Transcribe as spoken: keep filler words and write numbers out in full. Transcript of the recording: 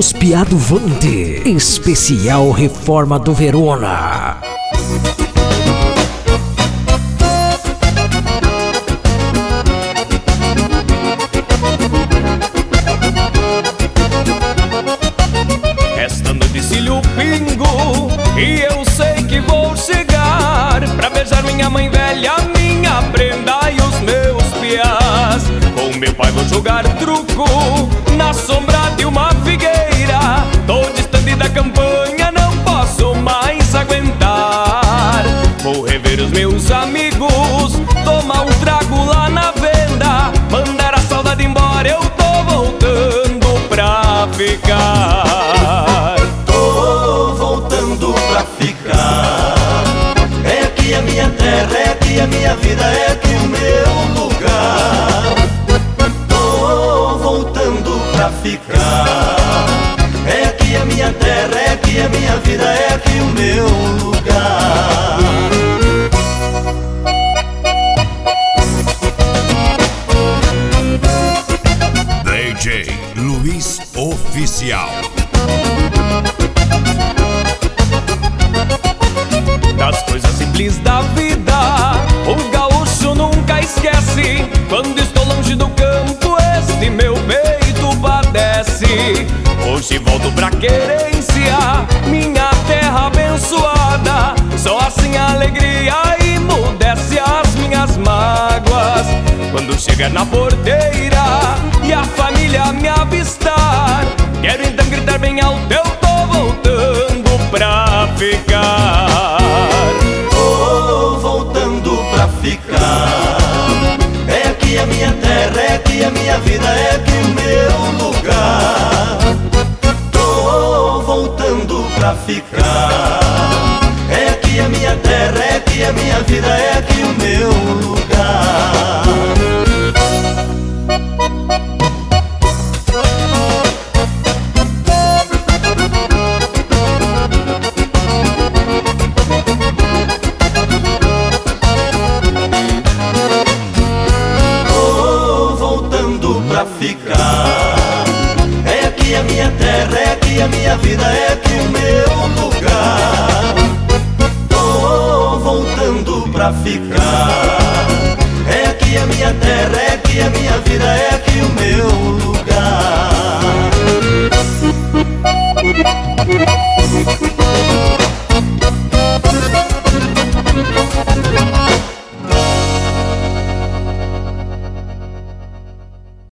Os Piaduvante, especial Reforma do Verona. Restando de cílio pingo, e eu sei que vou chegar pra beijar minha mãe velha, minha prenda e os meus piás. Com meu pai vou jogar truco na sombra de uma figueira. Tô distante da campanha, não posso mais aguentar. Vou rever os meus amigos, tomar um trago lá na venda, mandar a saudade embora, eu tô voltando pra ficar. Tô voltando pra ficar. É aqui a minha terra, é aqui a minha vida, é aqui o meu lugar. Tô voltando pra ficar. É aqui a minha terra, é aqui a minha vida, é aqui o meu lugar. D J Luiz Oficial. Das coisas simples da vida, o gaúcho nunca esquece. Quando estou longe do campo, este meu peito padece. Hoje volto pra querência, minha terra abençoada. Só assim a alegria emudece as minhas mágoas. Quando chegar na porteira e a família me avistar, quero então gritar bem alto, eu tô voltando pra ficar. Tô voltando pra ficar. É aqui a minha terra, é aqui a minha vida, é aqui o meu lugar. Tô voltando pra ficar. É aqui a minha terra, é aqui a minha vida, é aqui o meu lugar. Tô voltando pra ficar. É aqui a minha terra, é aqui a minha vida, é aqui o meu lugar. Tô voltando pra ficar. É aqui a minha terra, é aqui a minha vida, é aqui o meu lugar.